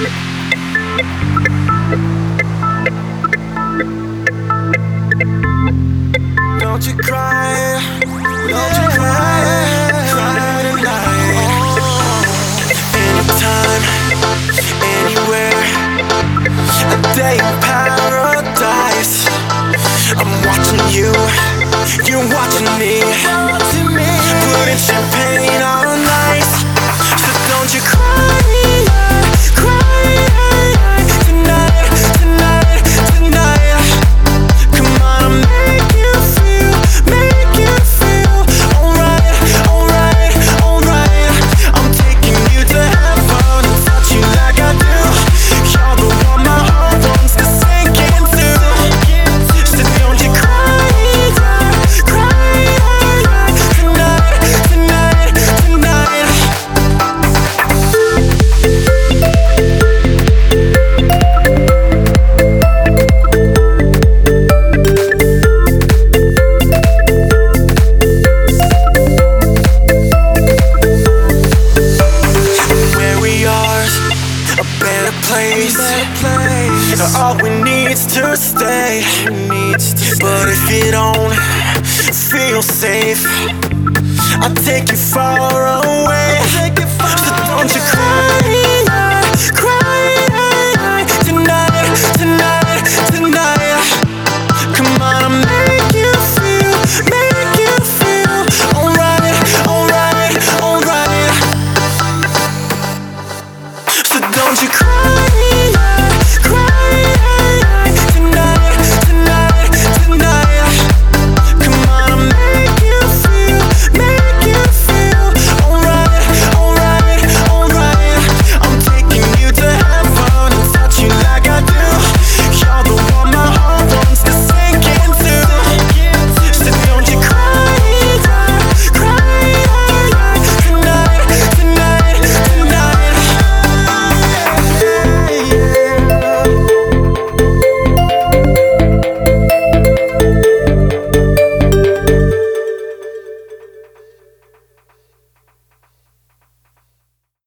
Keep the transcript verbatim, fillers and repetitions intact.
Don't you cry, don't you cry, cry tonight. Anytime, anywhere, a day in paradise. I'm watching you, you're watching me, putting champagne on ice. So don't you cry, cry tonight, tonight, tonight. Come on, I'll make you feel, make you feel alright, alright, alright. I'm taking you to heaven and touch you like I do. You're the one my heart wants to sink into. So don't you cry, cry tonight, tonight, tonight. Where we are, a better place. All we need's to stay. But if you don't feel safe, I'll take you far away.